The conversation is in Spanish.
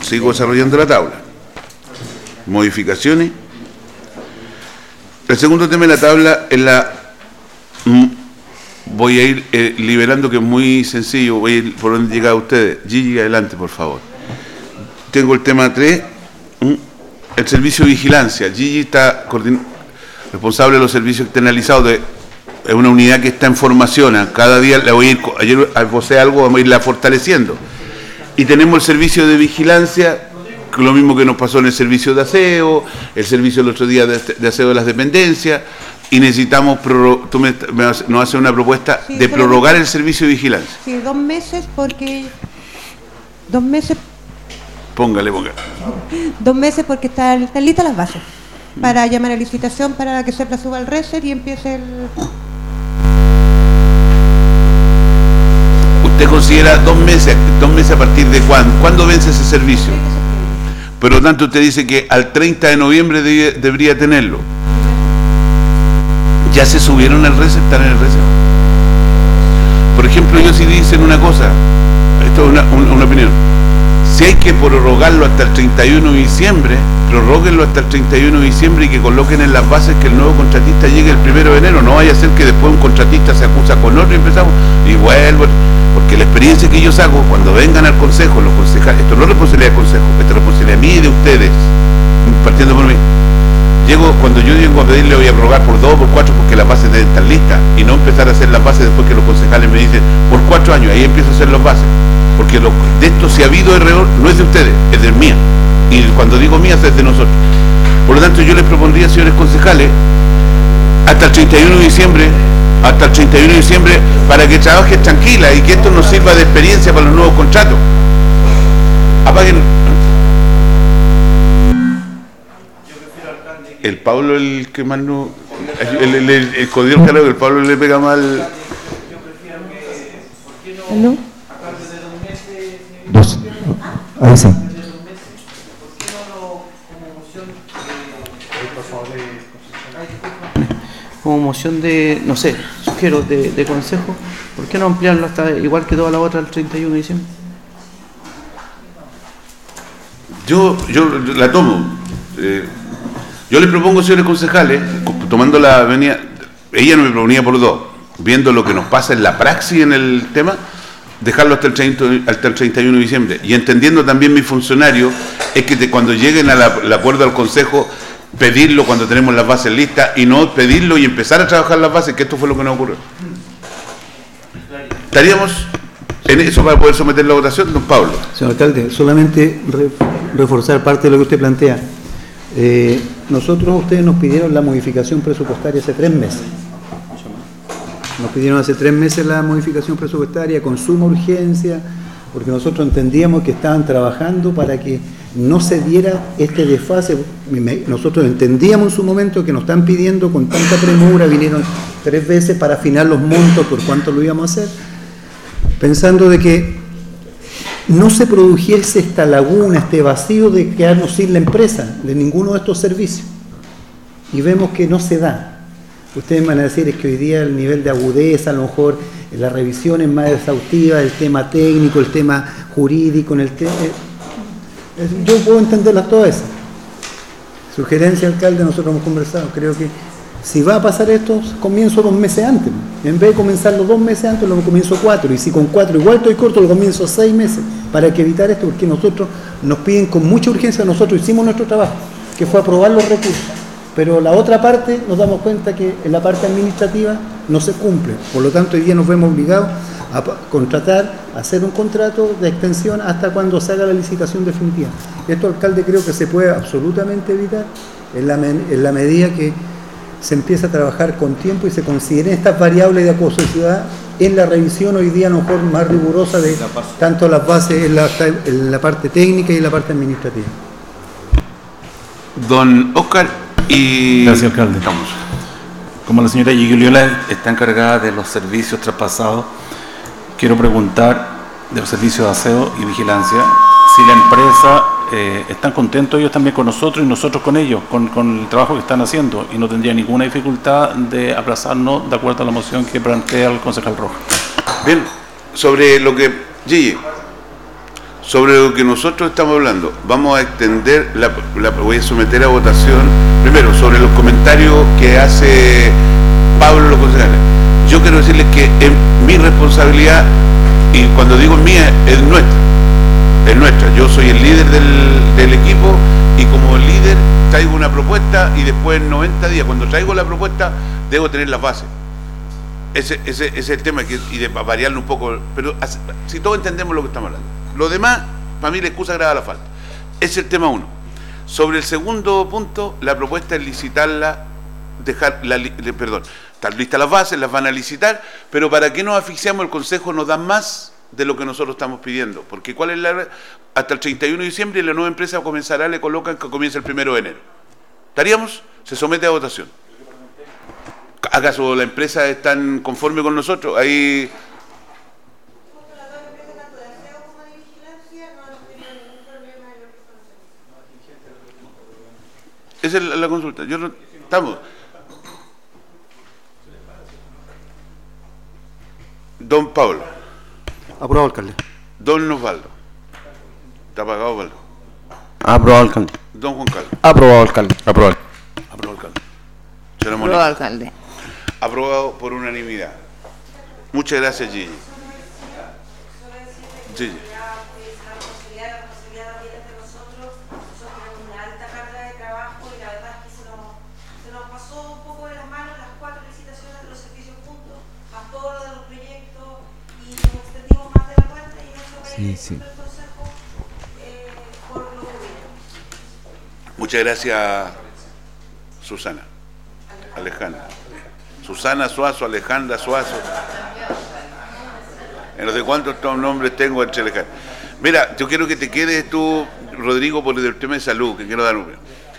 sigo desarrollando la tabla. Modificaciones. El segundo tema de la tabla es la... Voy a ir liberando, que es muy sencillo, voy a ir por donde llegan ustedes. Gigi, adelante, por favor. Tengo el tema 3, el servicio de vigilancia. Gigi está responsable de los servicios externalizados, es una unidad que está en formación. Cada día la voy a ir, ayer esbocé algo, vamos a irla fortaleciendo. Y tenemos el servicio de vigilancia, que lo mismo que nos pasó en el servicio de aseo, el servicio el otro día de aseo de las dependencias, y necesitamos, nos hace una propuesta de prorrogar el servicio de vigilancia. Sí, 2 meses, porque 2 meses. Póngale. 2 meses porque están listas las bases para llamar a licitación, para que SEPLA suba al RESER y empiece el... ¿Usted considera 2 meses? ¿2 meses a partir de cuándo? ¿Cuándo vence ese servicio? Por lo tanto, usted dice que al 30 de noviembre debería tenerlo. ¿Ya se subieron al RESER? ¿Están en el RESER? Por ejemplo, ellos sí dicen una cosa, esto es una opinión. Si hay que prorrogarlo hasta el 31 de diciembre, prorróguenlo hasta el 31 de diciembre y que coloquen en las bases que el nuevo contratista llegue el 1 de enero. No vaya a ser que después un contratista se acusa con otro y empezamos y vuelvo. Porque la experiencia que yo saco, cuando vengan al consejo, los concejales, esto no es responsabilidad del consejo, esto es responsabilidad mía y de ustedes, partiendo por mí. Cuando yo llego a pedirle, voy a prorrogar por 2 o por 4 porque las bases deben estar listas, y no empezar a hacer las bases después que los concejales me dicen por 4 años, ahí empiezo a hacer las bases. Porque de esto, si ha habido error, no es de ustedes, es de mía. Y cuando digo mía, es de nosotros. Por lo tanto, yo les propondría, señores concejales, hasta el 31 de diciembre, para que trabajes tranquila y que esto nos sirva de experiencia para los nuevos contratos. Apaguen. El Pablo, el que más no... El código, claro, el Pablo le pega mal... ¿No? Dos. Ahí sí. Como moción de, no sé, sugiero de consejo, ¿por qué no ampliarlo hasta igual que toda la otra el 31 de diciembre? Yo la tomo. Yo les propongo, señores concejales, tomando la avenida, ella no me proponía por 2, viendo lo que nos pasa en la praxis en el tema, dejarlo hasta el 31 de diciembre. Y entendiendo también mis funcionarios, es que cuando lleguen al acuerdo al consejo, pedirlo cuando tenemos las bases listas y no pedirlo y empezar a trabajar las bases, que esto fue lo que nos ocurrió. ¿Estaríamos en eso para poder someter la votación, don Pablo? Señor alcalde, solamente reforzar parte de lo que usted plantea. Ustedes nos pidieron la modificación presupuestaria hace 3 meses. Nos pidieron hace 3 meses la modificación presupuestaria con suma urgencia, porque nosotros entendíamos que estaban trabajando para que no se diera este desfase. Nosotros entendíamos en su momento que nos están pidiendo con tanta premura, vinieron 3 veces para afinar los montos por cuánto lo íbamos a hacer, pensando de que no se produjese esta laguna, este vacío de quedarnos sin la empresa, de ninguno de estos servicios. Y vemos que no se da. Ustedes van a decir es que hoy día el nivel de agudeza, a lo mejor la revisión es más exhaustiva, el tema técnico, el tema jurídico, yo puedo entenderlas todas esas. Sugerencia, alcalde, nosotros hemos conversado, creo que si va a pasar esto, comienzo 2 meses antes. En vez de comenzar los 2 meses antes, lo comienzo 4. Y si con 4 igual estoy corto, lo comienzo 6 meses. Para que evitar esto, porque nosotros nos piden con mucha urgencia, nosotros hicimos nuestro trabajo, que fue aprobar los recursos. Pero la otra parte, nos damos cuenta que en la parte administrativa no se cumple. Por lo tanto, hoy día nos vemos obligados a contratar, a hacer un contrato de extensión hasta cuando se haga la licitación definitiva. Esto, alcalde, creo que se puede absolutamente evitar en la medida que se empieza a trabajar con tiempo y se consideren estas variables de acuosidad en la revisión hoy día a lo mejor más rigurosa de tanto las bases en la parte técnica y en la parte administrativa. Don Oscar y... Gracias, alcalde. Estamos. Como la señora Gigliola está encargada de los servicios traspasados, quiero preguntar de los servicios de aseo y vigilancia si la empresa están contentos ellos también con nosotros y nosotros con ellos, con el trabajo que están haciendo, y no tendría ninguna dificultad de aplazarnos de acuerdo a la moción que plantea el concejal Rojas. Bien, sobre lo que... Gigi, Sobre lo que nosotros estamos hablando, vamos a extender, voy a someter a votación, primero, sobre los comentarios que hace Pablo los concejales. Yo quiero decirles que es mi responsabilidad, y cuando digo mía, es nuestra. Yo soy el líder del equipo, y como líder traigo una propuesta, y después en 90 días, cuando traigo la propuesta, debo tener las bases. Ese es el tema, y de variarlo un poco, pero si todos entendemos lo que estamos hablando. Lo demás, para mí la excusa agrava la falta. Ese es el tema 1. Sobre el segundo punto, la propuesta es licitarla, están listas las bases, las van a licitar, pero ¿para qué nos asfixiamos? El Consejo nos da más de lo que nosotros estamos pidiendo, porque ¿cuál es hasta el 31 de diciembre la nueva empresa comenzará, le colocan que comienza el 1 de enero. ¿Estaríamos? Se somete a votación. ¿Acaso la empresa está conforme con nosotros? Ahí... Esa es la consulta. Estamos. Don Pablo. Aprobado, alcalde. Don Osvaldo. ¿Está apagado, Osvaldo? Aprobado, alcalde. Don Juan Carlos. Aprobado, alcalde. Aprobado. Aprobado, alcalde. Señora Mónica. Aprobado, alcalde. Aprobado por unanimidad. Muchas gracias, Gigi. Gigi. Sí. Muchas gracias, Susana. Alejandra. Susana Suazo, Alejandra Suazo. No sé cuántos nombres tengo entre Alejandra. Mira, yo quiero que te quedes tú, Rodrigo, por el tema de salud, que quiero dar un...